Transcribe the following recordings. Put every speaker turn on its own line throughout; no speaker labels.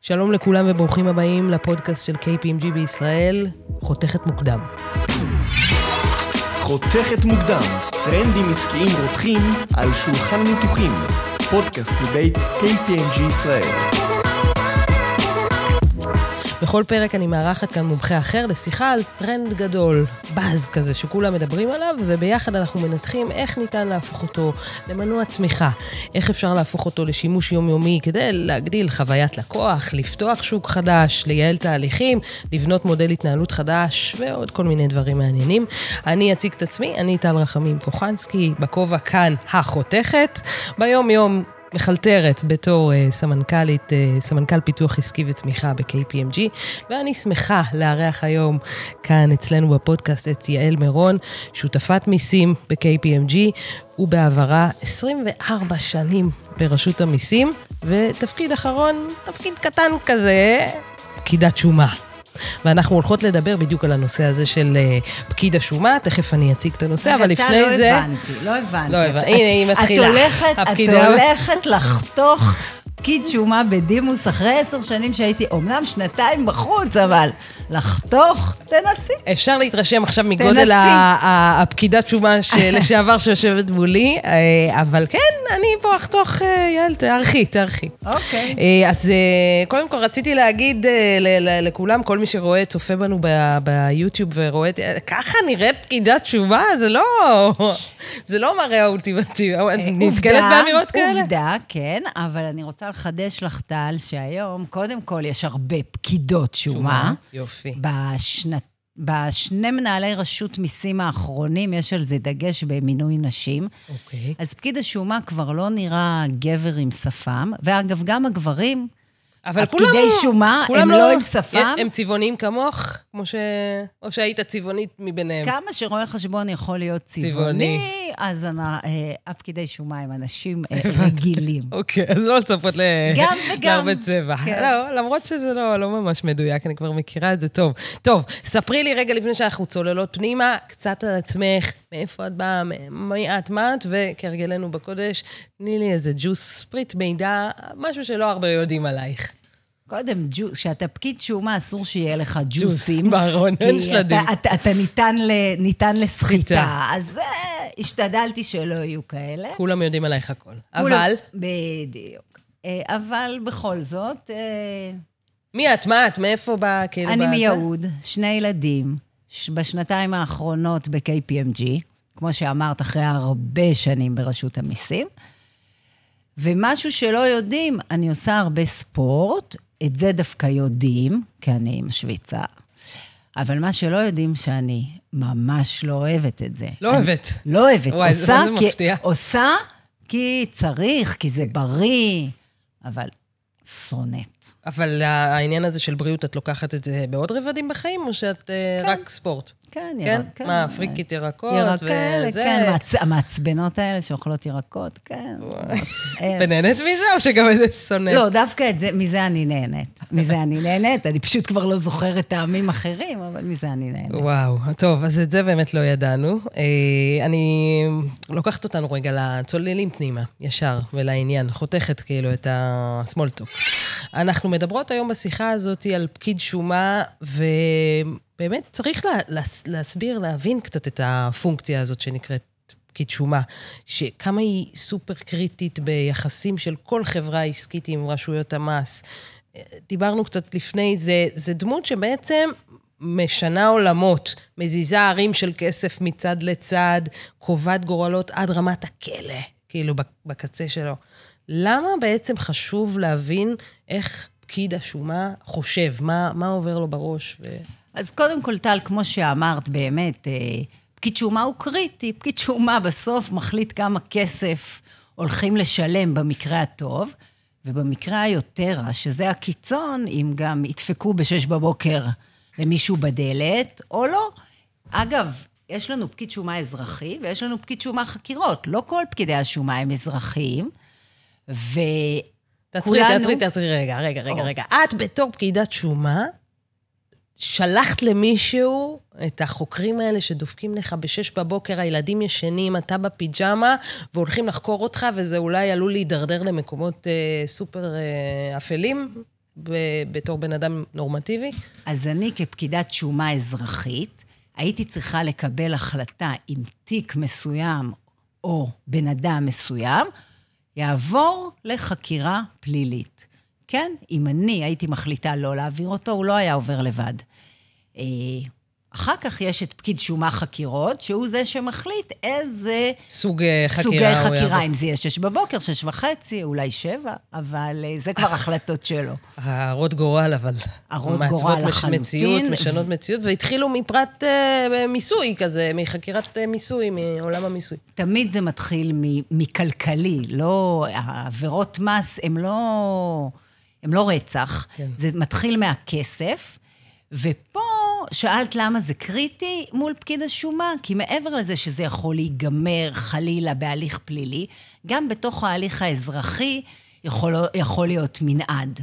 שלום לכולם וברוכים הבאים לפודקאסט של KPMG בישראל, חותכת מוקדם.
חותכת מוקדם, טרנדים עסקיים רותחים על שולחן ניתוחים, פודקאסט מבית KPMG ישראל.
בכל פרק אני מארחת כאן מומחה אחר לשיחה על טרנד גדול, באז כזה שכולם מדברים עליו, וביחד אנחנו מנתחים איך ניתן להפוך אותו למנוע צמיחה, איך אפשר להפוך אותו לשימוש יומיומי כדי להגדיל חוויית לקוח, לפתוח שוק חדש, לייעל תהליכים, לבנות מודל התנהלות חדש ועוד כל מיני דברים מעניינים. אני אציג את עצמי, אני טל רחמים קוחנסקי, בכובע כאן החותכת, ביום יום מחלטרת בתור סמנכ"ל פיתוח עסקי וצמיחה ב-KPMG, ואני שמחה לארח היום כאן אצלנו בפודקאסט את יעל מירון, שותפת מיסים ב-KPMG, ובעברה 24 שנים ברשות המיסים, ותפקיד אחרון, תפקיד קטן כזה, פקידת שומה. ואנחנו הולכות לדבר בדיוק על הנושא הזה של פקיד השומה, תכף אני אציג את הנושא, אבל לפני זה...
לא הבנתי.
הנה, היא מתחילה.
את הולכת לחתוך פקיד שומה בדימוס אחרי 10 שנים שהייתי, אומנם 2 בחוץ, אבל לחתוך, תנסי.
אפשר להתרשם עכשיו מגודל הפקידת שומה לשעבר שיושבת מולי, אבל כן, אני פה אחתוך, יעל, תערכי.
אוקיי.
אז קודם כל רציתי להגיד לכולם, כל מי שרואה, צופה בנו ביוטיוב ורואה, ככה נראית פקידת שומה? זה לא מראה האולטימטיבי. נתקלת באמירות כאלה?
עובדה, כן, אבל אני רוצה לחדש לך טל שהיום, קודם כל יש הרבה פקידות שומה.
יופי.
בשני מנהלי רשות מיסים האחרונים, יש על זה דגש במינוי נשים.
אוקיי.
אז פקיד השומה כבר לא נראה גבר עם שפם, ואגב, גם הגברים, הפקידי שומה, הם לא עם שפם.
הם צבעוניים כמוך, או שהיית צבעונית מביניהם?
כמה שרואה חשבון יכול להיות צבעוני, אז הפקידי שומה הם אנשים רגילים.
אוקיי, אז לא לצפות
גם וגם.
להרבה צבע. לא, למרות שזה לא ממש מדויק, אני כבר מכירה את זה טוב. טוב, ספרי לי רגע לפני שאנחנו צוללות פנימה, קצת על עצמך, מאיפה את באה, מי את, וכהרגלנו בקודש, תני לי איזה ג'וס, ספריט מידע, משהו שלא הרבה יודעים עלייך.
קודם, כשאתה פקיד שומה, אסור שיהיה לך ג'וסים.
ג'וס, בארון, אין שלדים.
אתה ניתן לסחיטה. אז השתדלתי שלא יהיו כאלה.
כולם יודעים עלייך הכל. אבל?
בדיוק. אבל בכל זאת...
מי את? מה את? מאיפה באה?
אני מיהוד, 2 ילדים, בשנתיים האחרונות ב-KPMG, כמו שאמרת, אחרי הרבה שנים ברשות המיסים, ומשהו שלא יודעים, אני עושה הרבה ספורט, את זה דווקא יודעים, כי אני משוויצה, אבל מה שלא יודעים שאני ממש לא אוהבת את זה.
לא אוהבת.
לא אוהבת.
וואי, זה מפתיע.
עושה כי צריך, כי זה בריא, אבל שונאת.
אבל העניין הזה של בריאות, את לוקחת את זה בעוד רבדים בחיים, או שאת רק ספורט?
כן,
ירקות. כן? מה, פריקית ירקות וזה?
כן, המעצבנות האלה שאוכלות ירקות, כן.
ונהנית מזה, או שגם את זה שונאת?
לא, דווקא מזה אני נהנית. אני פשוט כבר לא זוכרת טעמים אחרים, אבל מזה אני נהנית.
וואו, טוב, אז את זה באמת לא ידענו. אני לוקחת אותנו רגע לצוללים פנימה, ישר, ולעניין, חותכת כאילו את הסמולטוק. אנחנו מדברות היום בשיחה הזאת על פקיד שומה, ובאמת צריך להסביר, להבין קצת את הפונקציה הזאת שנקראת פקיד שומה, שכמה היא סופר קריטית ביחסים של כל חברה עסקית עם רשויות המס. דיברנו קצת לפני, זה דמות שבעצם משנה עולמות, מזיזה ערים של כסף מצד לצד, קובעת גורלות עד רמת הכלא, כאילו בקצה שלו. למה בעצם חשוב להבין איך פקיד השומה חושב? מה עובר לו בראש?
אז קודם כל, טל, כמו שאמרת, באמת, פקיד שומה הוא קריטי. פקיד שומה בסוף מחליט כמה כסף הולכים לשלם במקרה הטוב, ובמקרה היותר, שזה הקיצון, אם גם ידפקו ב-6 בבוקר למישהו בדלת, או לא. אגב, יש לנו פקיד שומה אזרחי, ויש לנו פקיד שומה חקירות. לא כל פקידי השומה הם אזרחיים,
תעצרי, רגע. את בתור פקידת שומה, שלחת למישהו את החוקרים האלה שדופקים לך ב-6 בבוקר, הילדים ישנים, אתה בפיג'מה, והולכים לחקור אותך, וזה אולי עלול להידרדר למקומות סופר אפלים? בתור בן אדם נורמטיבי?
אז אני כפקידת שומה אזרחית, הייתי צריכה לקבל החלטה אם תיק מסוים או בן אדם מסוים, יעבור לחקירה פלילית. כן, אם אני הייתי מחליטה לא להעביר אותו, הוא לא היה עובר לבד. אחר כך יש את פקיד שומה חקירות, שהוא זה שמחליט איזה
סוגי חקירה,
אם זה יהיה 6 בבוקר, 6:30, אולי 7, אבל זה כבר החלטות שלו.
הרות גורל, אבל
גורל לחלוטין.
משנות מציאות, והתחילו מפרט מיסוי כזה, מחקירת מיסוי, מעולם המיסוי.
תמיד זה מתחיל מכלכלי, לא, העבירות מס הם לא רצח, כן. זה מתחיל מהכסף, ופה שאלת למה זה קריטי מול פקיד השומה, כי מעבר לזה שזה יכול להיגמר חלילה בהליך פלילי, גם בתוך ההליך האזרחי יכול להיות מנעד.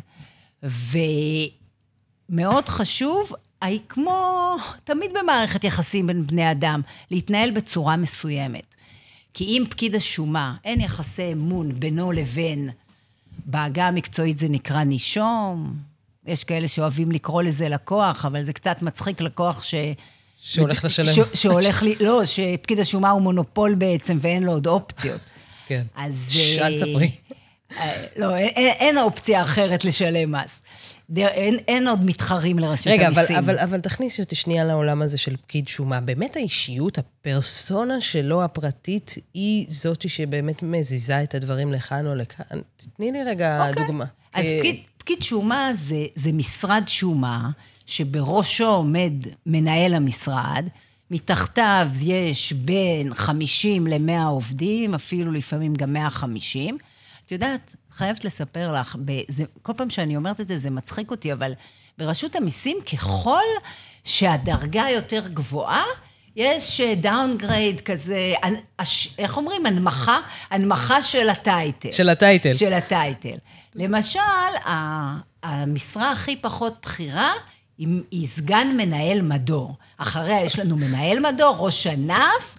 ומאוד חשוב, כמו תמיד במערכת יחסים בין בני אדם, להתנהל בצורה מסוימת. כי אם פקיד השומה אין יחסי אמון בינו לבין, בעגה המקצועית זה נקרא נישום, יש כאלה שאוהבים לקרוא לזה לקוח, אבל זה קצת מצחיק לקוח
שהולך לשלם.
לא, שפקיד השומה הוא מונופול בעצם, ואין לו עוד אופציות.
כן. אל תספרי.
לא, אין אופציה אחרת לשלם מס. אין עוד מתחרים לרשות המיסים.
רגע, אבל תכניסי אותי שנייה לעולם הזה של פקיד שומה. באמת האישיות, הפרסונה שלו הפרטית, היא זאת שבאמת מזיזה את הדברים לכאן או לכאן. תתני לי רגע דוגמה.
אז פקיד שומה זה משרד שומה, שבראשו עומד מנהל המשרד, מתחתיו יש בין 50 ל-100 עובדים, אפילו לפעמים גם 150. את יודעת, חייבת לספר לך, כל פעם שאני אומרת את זה, זה מצחיק אותי, אבל ברשות המיסים, ככל שהדרגה יותר גבוהה, יש דאונגרייד כזה, איך אומרים? הנמכה של הטייטל. של הטייטל. למשל, המשרה הכי פחות בחירה, היא סגן מנהל מדור. אחריה יש לנו מנהל מדור, ראש ענף,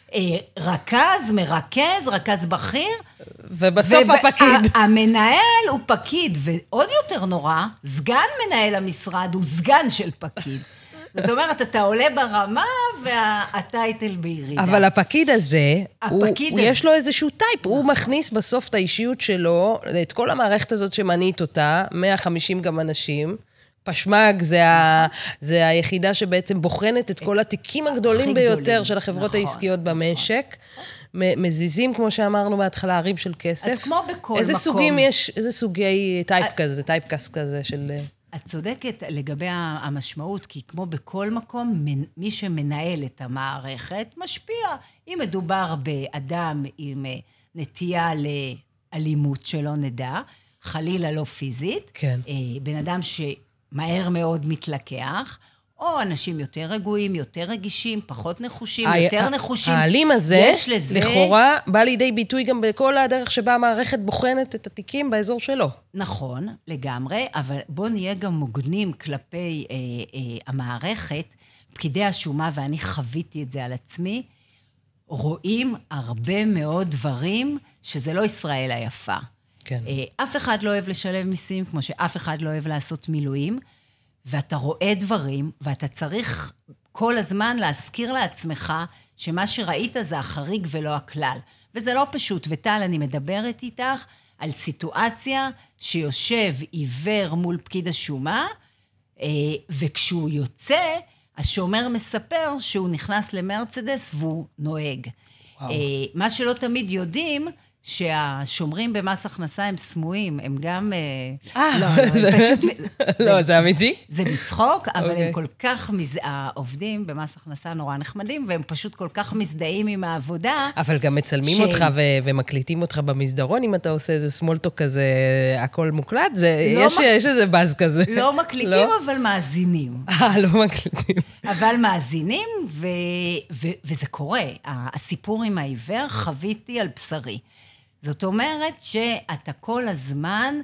רכז בכיר.
ובסוף הפקיד.
המנהל הוא פקיד, ועוד יותר נורא, סגן מנהל המשרד הוא סגן של פקיד. זאת אומרת, אתה עולה ברמה והטייטל בירידה.
אבל הפקיד הזה, יש לו איזשהו טייפ, הוא מכניס בסוף את האישיות שלו, את כל המערכת הזאת שמנית אותה, 150 גם אנשים, פשמג זה היחידה שבעצם בוחנת את כל התיקים הגדולים ביותר של החברות העסקיות במשק, מזיזים, כמו שאמרנו בהתחלה, ערים של כסף.
אז כמו בכל מקום.
איזה סוגי טייפקאסט כזה של...
את צודקת לגבי המשמעות, כי כמו בכל מקום, מי שמנהל את המערכת משפיע. אם מדובר באדם עם נטייה לאלימות שלא נדע, חלילה לא פיזית,
כן.
בן אדם שמהר מאוד מתלקח, או אנשים יותר רגועים, יותר רגישים, פחות נחושים, יותר נחושים.
האלים הזה, לכאורה, בא לידי ביטוי גם בכל הדרך שבה המערכת בוחנת את התיקים באזור שלו.
נכון, לגמרי, אבל בוא נהיה גם מוגנים כלפי המערכת, פקידי השומה, ואני חוויתי את זה על עצמי, רואים הרבה מאוד דברים שזה לא ישראל היפה.
כן.
אף אחד לא אוהב לשלם מיסים, כמו שאף אחד לא אוהב לעשות מילואים, ואתה רואה דברים, ואתה צריך כל הזמן להזכיר לעצמך שמה שראית זה החריג ולא הכלל. וזה לא פשוט. וטל, אני מדברת איתך על סיטואציה שיושב עיוור מול פקיד השומה, וכשהוא יוצא, השומר מספר שהוא נכנס למרצדס והוא נוהג. מה שלא תמיד יודעים, שהשומרים במס הכנסה הם סמויים, הם גם...
לא, זה אמיתי?
זה מצחוק, אבל הם כל כך, העובדים במס הכנסה נורא נחמדים, והם פשוט כל כך מזדהים עם העבודה.
אבל גם מצלמים אותך ומקליטים אותך במסדרון, אם אתה עושה איזה סמולטוק כזה, הכל מוקלט, יש איזה בז כזה.
לא מקליטים, אבל מאזינים.
לא מקליטים.
אבל מאזינים, וזה קורה. הסיפור עם העיוור חוויתי על בשרי. זאת אומרת שאתה כל הזמן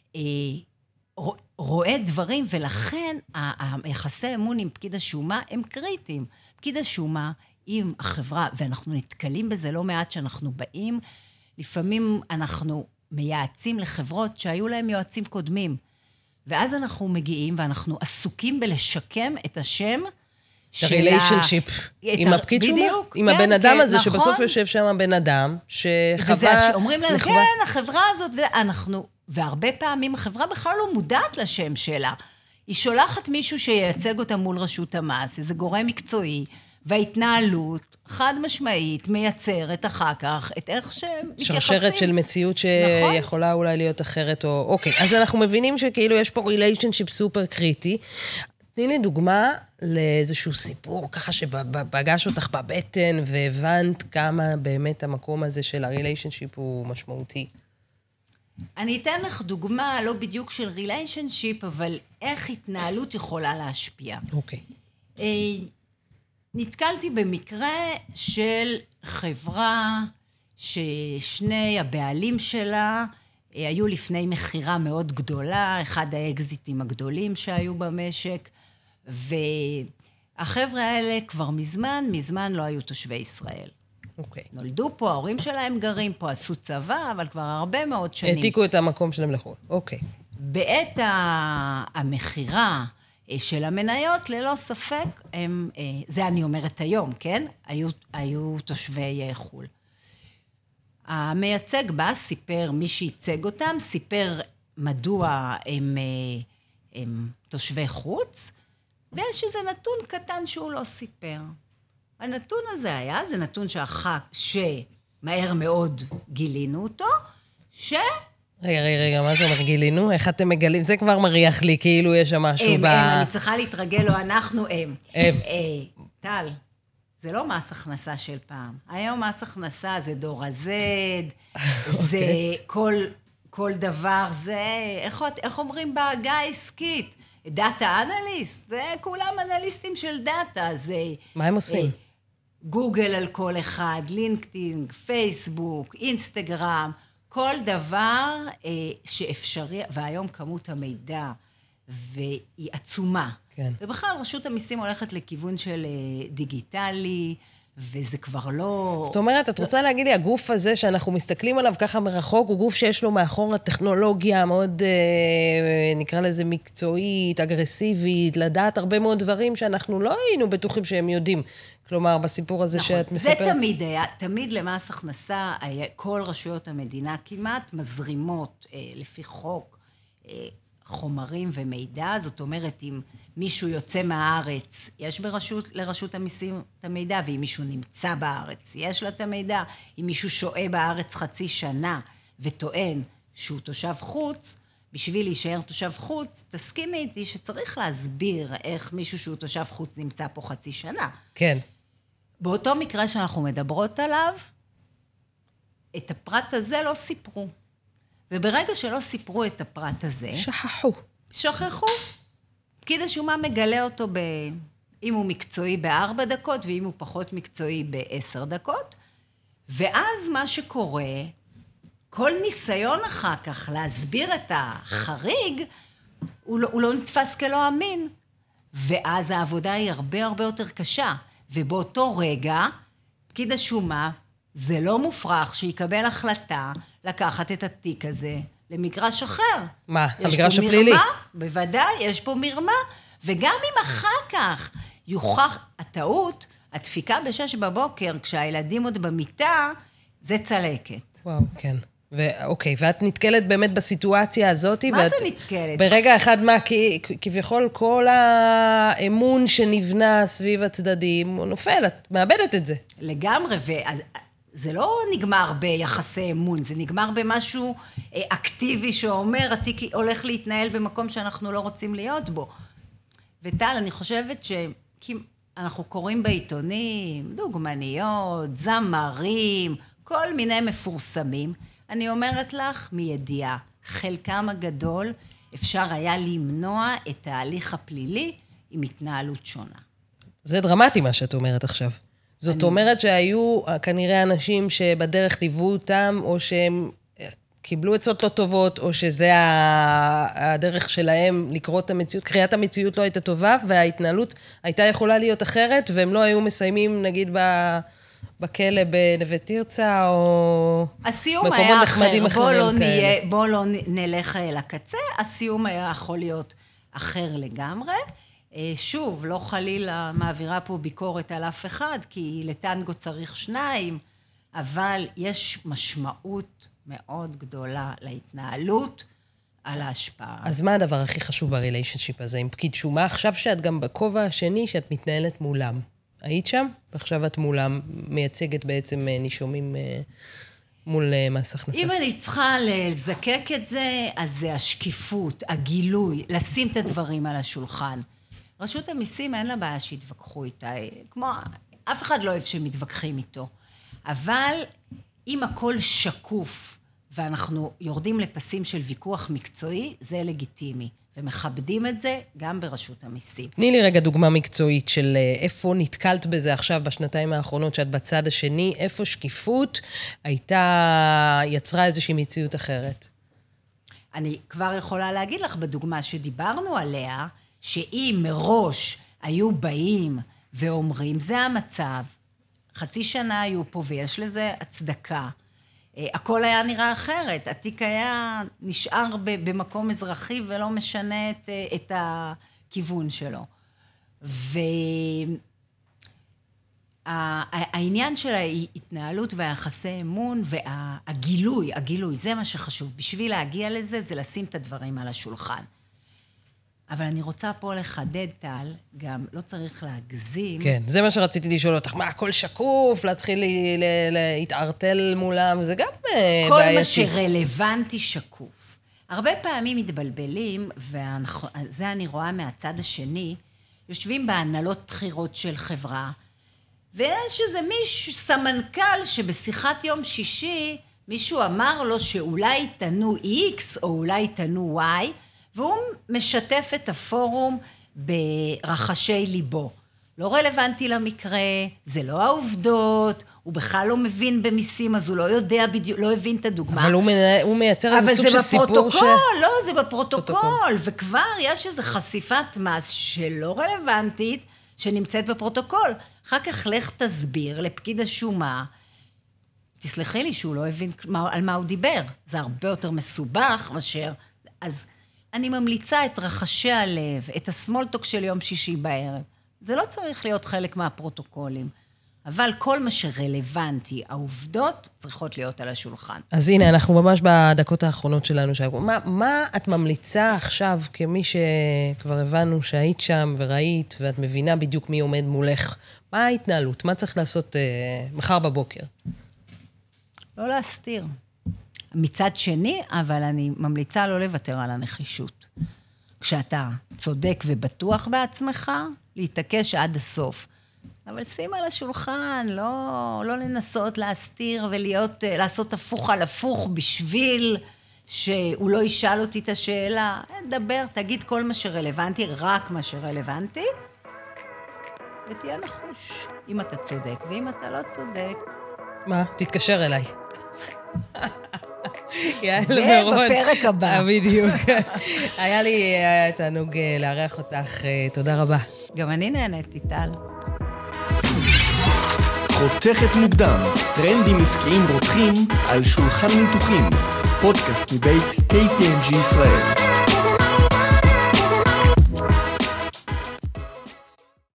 רואה דברים, ולכן היחסי אמון עם פקיד השומה הם קריטיים. פקיד השומה עם החברה, ואנחנו נתקלים בזה לא מעט שאנחנו באים, לפעמים אנחנו מייעצים לחברות שהיו להם יועצים קודמים, ואז אנחנו מגיעים ואנחנו עסוקים בלשקם את השם
הריליישנשיפ עם הפקיד שומה, עם הבן אדם הזה, שבסוף יושב שם הבן אדם, שחווה...
אומרים להם, כן, החברה הזאת, והרבה פעמים החברה בכלל לא מודעת לשם שלה. היא שולחת מישהו שייצג אותה מול רשות המס, איזה גורם מקצועי, וההתנהלות חד משמעית מייצרת אחר כך את איך שהם מתייחסים.
שרשרת של מציאות שיכולה אולי להיות אחרת, או... אוקיי, אז אנחנו מבינים שכאילו יש פה ריליישנשיפ סופר קריטי. תני לי דוגמה לאיזשהו סיפור, ככה שפגש אותך בבטן, והבנת כמה באמת המקום הזה של הריליישנשיפ הוא משמעותי.
אני אתן לך דוגמה, לא בדיוק של ריליישנשיפ, אבל איך התנהלות יכולה להשפיע.
אוקיי.
נתקלתי במקרה של חברה ששני הבעלים שלה היו לפני מחירה מאוד גדולה, אחד האקזיטים הגדולים שהיו במשק, והחבר'ה האלה כבר מזמן לא היו תושבי ישראל.
אוקיי.
נולדו פה, ההורים שלהם גרים פה, עשו צבא, אבל כבר הרבה מאוד שנים.
העתיקו את המקום שלהם לחו"ל. אוקיי.
בעת המחירה של המניות, ללא ספק, זה אני אומרת היום, כן? היו תושבי חו"ל. המייצג בה סיפר, מי שייצג אותם, סיפר מדוע הם תושבי חוץ, ויש איזה נתון קטן שהוא לא סיפר. הנתון הזה היה, זה נתון שמהר מאוד גילינו אותו,
רגע, מה זה אומר גילינו? איך אתם מגלים? זה כבר מריח לי, כאילו יש שם משהו
אני צריכה להתרגל, או אנחנו טל, זה לא מס הכנסה של פעם. היום מס הכנסה זה דור הזד, זה כל דבר, זה, איך אומרים בעגה העסקית? דאטה אנליסט, זה כולם אנליסטים של דאטה, זה...
מה הם עושים?
גוגל על כל אחד, לינקדאין, פייסבוק, אינסטגרם, כל דבר שאפשרי, והיום כמות המידע והיא עצומה.
כן.
ובכלל רשות המיסים הולכת לכיוון של דיגיטלי, וזה כבר לא...
זאת אומרת, את רוצה להגיד לי, הגוף הזה שאנחנו מסתכלים עליו ככה מרחוק, הוא גוף שיש לו מאחור הטכנולוגיה מאוד, נקרא לזה מקצועית, אגרסיבית, לדעת הרבה מאוד דברים שאנחנו לא היינו בטוחים שהם יודעים. כלומר, בסיפור הזה
נכון,
שאת מספרת...
זה תמיד היה, תמיד למס הכנסה, כל רשויות המדינה כמעט מזרימות לפי חוק, חומרים ומידע, זאת אומרת, אם מישהו יוצא מהארץ, יש לרשות המיסים את המידע, ואם מישהו נמצא בארץ, יש לה את המידע. אם מישהו שוהה בארץ חצי שנה וטוען שהוא תושב חוץ, בשביל להישאר תושב חוץ, תסכימי איתי שצריך להסביר איך מישהו שהוא תושב חוץ נמצא פה חצי שנה.
כן.
באותו מקרה שאנחנו מדברות עליו, את הפרט הזה לא סיפרו. וברגע שלא סיפרו את הפרט הזה... שכחו. פקיד השומה מגלה אותו אם הוא מקצועי ב4 דקות, ואם הוא פחות מקצועי ב10 דקות. ואז מה שקורה, כל ניסיון אחר כך להסביר את החריג, הוא לא נתפס כלא אמין. ואז העבודה היא הרבה יותר קשה. ובאותו רגע, פקיד השומה, זה לא מופרך שיקבל החלטה לקחת את התיק הזה למגרש אחר.
מה? המגרש הפלילי?
בוודאי, יש פה מרמה. וגם אם אחר כך יוכח הטעות, הדפיקה ב6 בבוקר, כשהילדים עוד במיטה, זה צלקת.
וואו, כן. אוקיי, ואת נתקלת באמת בסיטואציה הזאת?
מה זה נתקלת?
ברגע אחד מה, כביכול כל האמון שנבנה סביב הצדדים, הוא נופל, את מאבדת את זה.
לגמרי, זה לא נגמר ביחסי אמון, זה נגמר במשהו אקטיבי שאומר, התיק הולך להתנהל במקום שאנחנו לא רוצים להיות בו. וטל, אני חושבת שאנחנו קוראים בעיתונים, דוגמניות, זמרים, כל מיני מפורסמים. אני אומרת לך מידיעה, חלקם הגדול אפשר היה למנוע את ההליך הפלילי עם התנהלות שונה.
זה דרמטי מה שאת אומרת עכשיו. זאת אומרת שהיו כנראה אנשים שבדרך ליוו אותם, או שהם קיבלו עצות לא טובות, או שזה הדרך שלהם לקרוא את המציאות, קריאת המציאות לא הייתה טובה, וההתנהלות הייתה יכולה להיות אחרת, והם לא היו מסיימים, נגיד, בכלא בנווה תרצה, או
הסיום
מקומות
היה
נחמדים
אחר,
אחרים כאלה.
בוא לא נלך לקצה, הסיום היה יכול להיות אחר לגמרי. שוב, לא חלילה מעבירה פה ביקורת על אף אחד, כי לטנגו צריך 2, אבל יש משמעות מאוד גדולה להתנהלות על ההשפעה.
אז מה הדבר הכי חשוב בריליישנשיפ הזה עם פקיד שומה? עכשיו שאת גם בכובע השני שאת מתנהלת מולם. היית שם? ועכשיו את מולם מייצגת בעצם נישומים מול מס הכנסה.
אם אני צריכה לזקק את זה, אז זה השקיפות, הגילוי, לשים את הדברים על השולחן. רשות המיסים אין לה בעיה שהתווכחו איתה, כמו אף אחד לא אוהב שמתווכחים איתו. אבל אם הכל שקוף, ואנחנו יורדים לפסים של ויכוח מקצועי, זה לגיטימי. ומכבדים את זה גם ברשות המיסים.
תני לי רגע דוגמה מקצועית של איפה נתקלת בזה עכשיו בשנתיים האחרונות, שאת בצד השני, איפה שקיפות יצרה איזושהי מציאות אחרת.
אני כבר יכולה להגיד לך בדוגמה שדיברנו עליה, שאם מראש היו באים ואומרים, זה המצב, חצי שנה היו פה ויש לזה הצדקה, הכל היה נראה אחרת, התיק היה נשאר במקום אזרחי ולא משנה את הכיוון שלו. והעניין של ההתנהלות והיחסי אמון והגילוי, זה מה שחשוב. בשביל להגיע לזה, זה לשים את הדברים על השולחן. אבל אני רוצה פה לחדד, טל, גם לא צריך להגזים.
כן, זה מה שרציתי לשאול אותך. מה, הכל שקוף, להתחיל להתערטל מולם, זה גם בעייתי.
כל מה שרלוונטי שקוף. הרבה פעמים מתבלבלים, וזה אני רואה מהצד השני, יושבים בהנהלות בחירות של חברה, ויש איזה מישהו, סמנכ"ל, שבשיחת יום שישי, מישהו אמר לו שאולי תנו X או אולי תנו Y, והוא משתף את הפורום ברחשי ליבו. לא רלוונטי למקרה, זה לא העובדות, הוא בכלל לא מבין במיסים, אז הוא לא יודע בדיוק, לא הבין את הדוגמה.
אבל הוא מייצר איזה סוג של סיפור
אבל זה בפרוטוקול, לא, זה בפרוטוקול, וכבר יש איזו חשיפת מס שלא רלוונטית, שנמצאת בפרוטוקול. אחר כך לך תסביר לפקיד השומה, תסלחי לי שהוא לא הבין על מה הוא דיבר, זה הרבה יותר מסובך מאשר, אז אני ממליצה את רחשי הלב, את הסמולטוק של יום שישי בערב. זה לא צריך להיות חלק מהפרוטוקולים, אבל כל מה שרלוונטי, העובדות צריכות להיות על השולחן.
אז הנה, אנחנו ממש בדקות האחרונות שלנו. מה את ממליצה עכשיו כמי שכבר הבנו שהיית שם וראית, ואת מבינה בדיוק מי עומד מולך? מה ההתנהלות? מה צריך לעשות מחר בבוקר?
לא להסתיר. מצד שני, אבל אני ממליצה לא לוותר על הנחישות. כשאתה צודק ובטוח בעצמך, להתעקש עד הסוף. אבל שים על השולחן, לא לנסות להסתיר לעשות הפוך על הפוך בשביל שהוא לא ישאל אותי את השאלה. דבר, תגיד כל מה שרלוונטי, רק מה שרלוונטי, ותהיה נחוש אם אתה צודק, ואם אתה לא צודק.
מה? תתקשר אליי.
ובפרק הבא.
בדיוק. היה לי תענוג לארח אותך, תודה רבה.
גם אני נהניתי, טל.
חותכת מוקדם, טרנדים עסקיים רותחים על שולחן ניתוחים, פודקאסט מבית KPMG ישראל.